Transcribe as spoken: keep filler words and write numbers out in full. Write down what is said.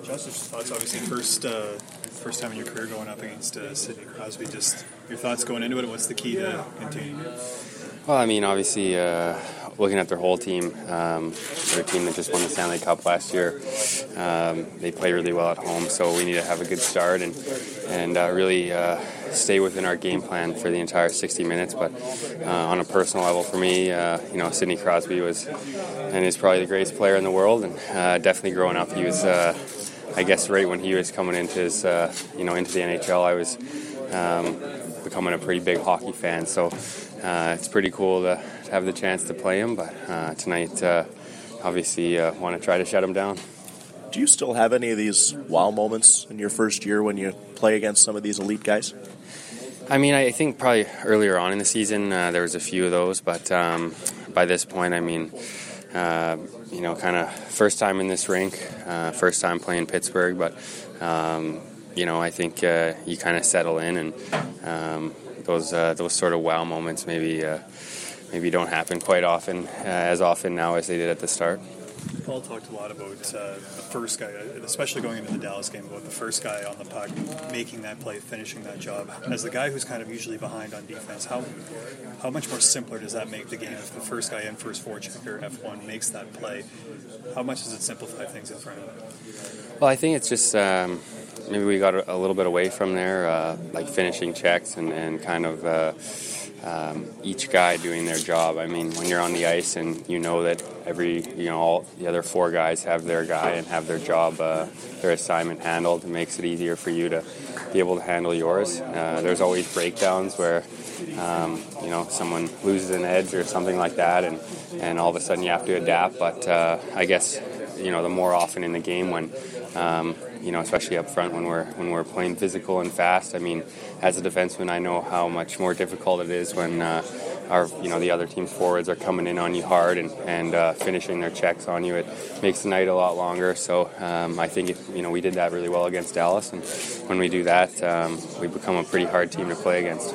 Josh, thoughts obviously first uh, first time in your career going up against uh, Sidney Crosby. Just your thoughts going into it. What's the key to continuing? Well, I mean, obviously, uh, looking at their whole team, um, they're a team that just won the Stanley Cup last year. Um, they play really well at home, so we need to have a good start and and uh, really uh, stay within our game plan for the entire sixty minutes. But uh, on a personal level, for me, uh, you know, Sidney Crosby was and is probably the greatest player in the world, and uh, definitely growing up, he was. Uh, I guess right when he was coming into his, uh, you know, into the N H L, I was um, becoming a pretty big hockey fan. So uh, it's pretty cool to, to have the chance to play him. But uh, tonight, uh, obviously, uh, want to try to shut him down. Do you still have any of these wow moments in your first year when you play against some of these elite guys? I mean, I think probably earlier on in the season uh, there was a few of those, but um, by this point, I mean. Uh, you know, kind of first time in this rink, uh, first time playing Pittsburgh, but, um, you know, I think uh, you kind of settle in, and um, those uh, those sort of wow moments maybe uh, maybe don't happen quite often, uh, as often now as they did at the start. Paul talked a lot about uh, the first guy, especially going into the Dallas game, about the first guy on the puck, making that play, finishing that job. As the guy who's kind of usually behind on defense, how how much more simpler does that make the game if the first guy in first forechecker F one makes that play? How much does it simplify things in front of him? Well, I think it's just um, maybe we got a little bit away from there, uh, like finishing checks and, and kind of uh, um, each guy doing their job. I mean, when you're on the ice and you know that every, you know, all the other four guys have their guy and have their job, uh, their assignment handled, it makes it easier for you to be able to handle yours. Uh, there's always breakdowns where, um, you know, someone loses an edge or something like that, and, and all of a sudden you have to adapt. But uh, I guess, you know, the more often in the game when, um, you know, especially up front when we're when we're playing physical and fast. I mean, as a defenseman, I know how much more difficult it is when uh, our, you know, the other team's forwards are coming in on you hard and and uh, finishing their checks on you. It makes the night a lot longer. So um, I think if, you know, we did that really well against Dallas, and when we do that, um, we become a pretty hard team to play against.